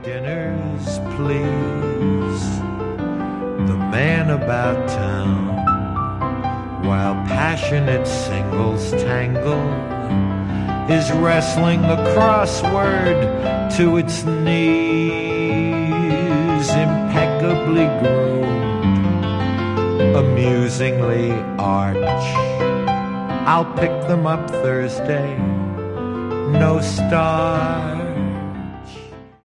dinners, please. The man about town, while passionate singles tangle, is wrestling the crossword to its knees, impeccably groomed, amusingly arch. I'll pick them up Thursday, no starch.